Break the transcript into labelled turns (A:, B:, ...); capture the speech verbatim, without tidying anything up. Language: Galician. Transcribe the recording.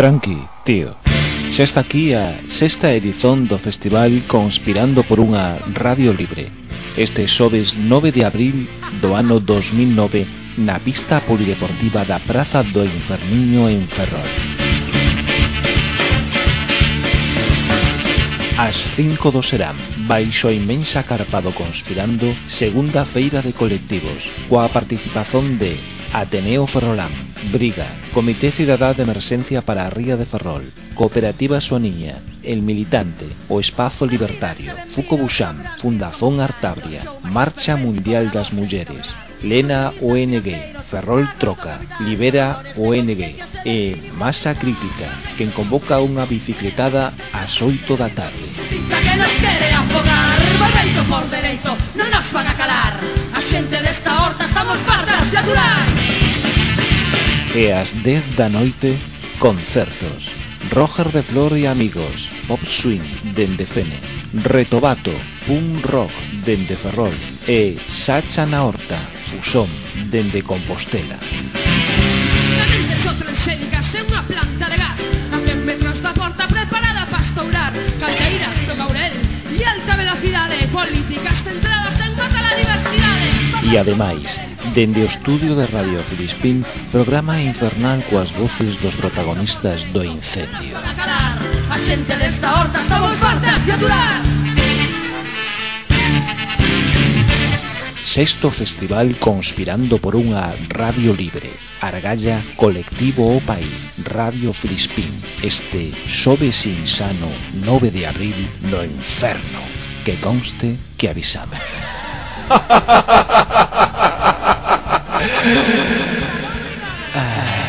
A: Tranqui, tío. Xa está aquí a sexta edición do festival Conspirando por unha Radio Libre. Este xoves nove de abril do ano dos mil nove na pista polideportiva da Praza do Inferniño en Ferrol. As cinco do serán, baixo a inmensa carpa do Conspirando, segunda feira de colectivos, coa participación de Ateneo Ferrolán, Briga, Comité Cidadá de Emerxencia para a Ría de Ferrol, Cooperativa Soaniña, El Militante, O Espazo Libertario, Fuco Buxán, Fundación Artabria, Marcha Mundial das Mulleres, Lena O N G, Ferrol Troca, Libera O N G e Masa Crítica, quen convoca unha bicicletada ás oito da tarde.
B: Que nos quere afogar, volvendo por dereito, non nos van a calar. A xente desta horta estamos fartas de aturar.
A: E ás dez da noite, concertos. Roger de Flor e amigos, Pop Swing dende Fene, Retobato, Punk Rock dende Ferrol e Sacha na Horta, Fusón dende Compostela.
B: Na mente outra escénicas é unha planta de gas a cen metros da porta preparada para estourar caldeiras do Caurel e alta velocidade, políticas centradas en matar a diversidade.
A: E ademais, dende o estudio de Radio Filispín, programa infernal coas voces dos protagonistas do incendio.
B: A xente desta horta estamos fartas de aturar.
A: Sexto Festival Conspirando por unha Radio Libre. Argalla Colectivo O País, Radio Filispín. Este xoves insano nove de abril no inferno. Que conste que avisame. Ah.